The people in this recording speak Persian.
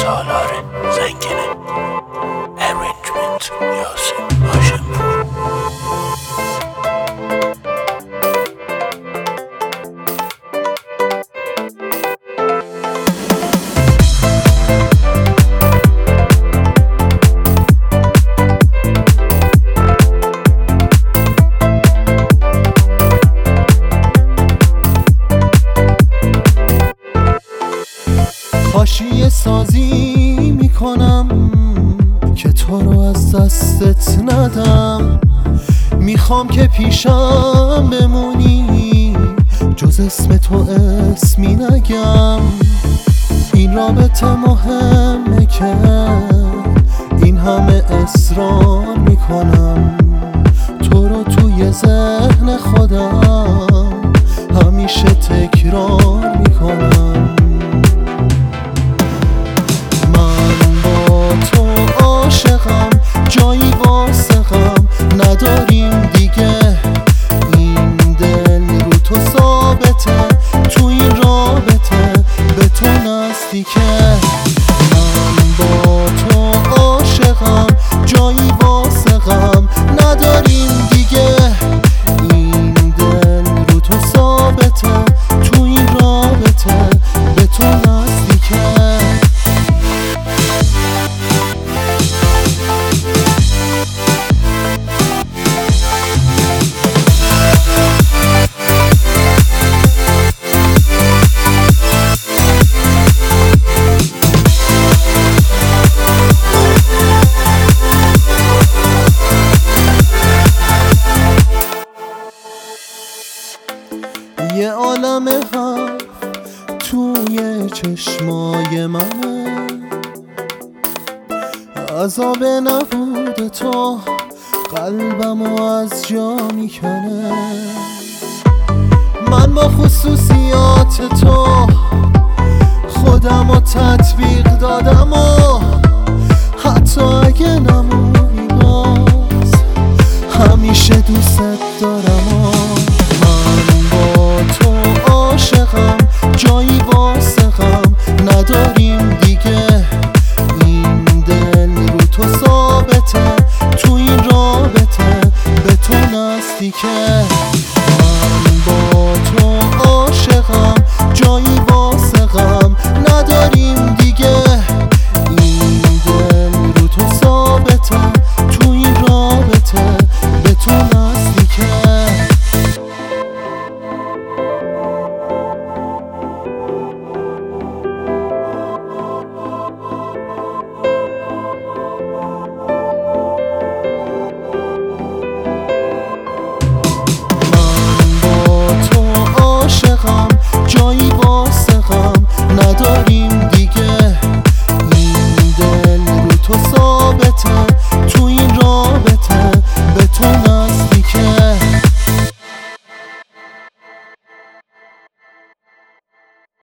سالار زنگنه. Arrangement یاسین هاشمپور. حاشیه سازی میکنم که تو رو از دستت ندم. میخوام که پیشم بمونی، جز اسم تو اسمی نگم. این رابطه مهمه که این همه اصرار میکنم. تو رو توی ذهن خودم همیشه تکرار میکنم. جایی واسه غم نداریم دیگه، این دل رو تو ثابته، تو این رابطه به تو نزدیکه. من با تو عاشقم، جایی واسه غم نداریم دیگه، این دل رو تو ثابته، تو این رابطه به تو نزدیکه. یه عالم حرف توی چشمای منه، عذاب نبود تو قلبمو از جا میکنه. من با خصوصیات تو